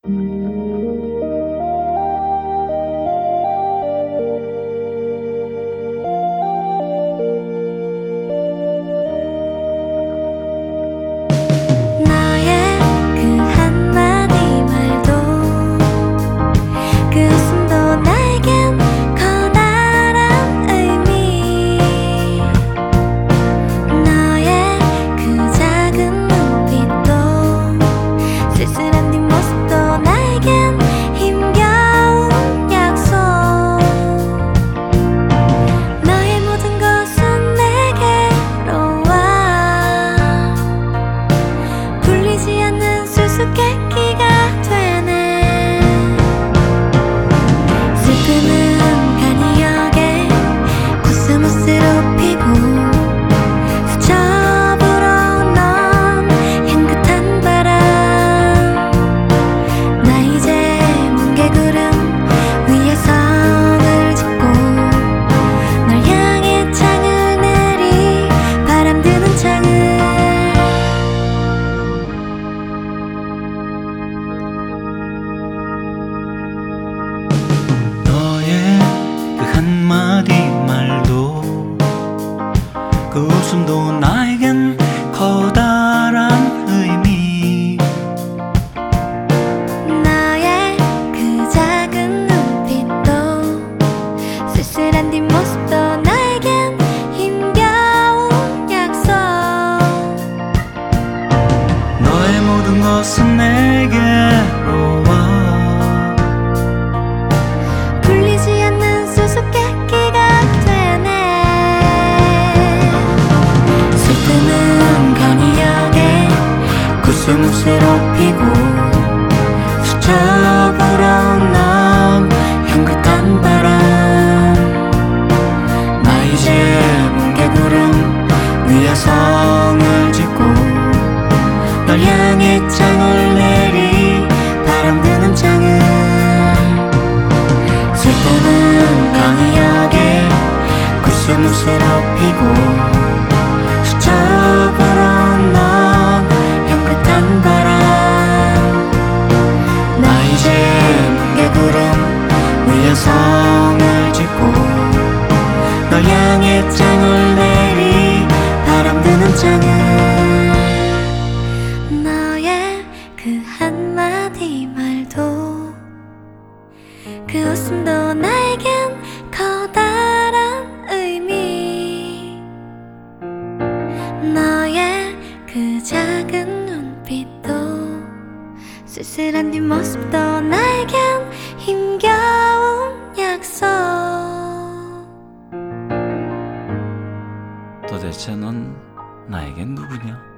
한마디 말도 그 웃음도 나에겐 커다란 의미. 너의 그 작은 눈빛도 쓸쓸한 뒷모습도 나에겐 힘겨운 약속. 너의 모든 것은 내게로 와. 웃음을 피고 스쳐 불어온 향긋한 바람. 나 이제 뭉게구름 위에 성을 짓고 널 향해 창을 내리 바람 드는 창을. 슬픔은 강이하게 웃음을 피고 스쳐 불어온 성을 짓고 널 향해 창을 내리 바람 드는 창을. 너의 그 한마디 말도 그 웃음도 나에겐 커다란 의미. 너의 그 작은 눈빛도 쓸쓸한 뒷모습도 나에겐 힘겨운 약속. 도대체 넌 나에겐 누구냐?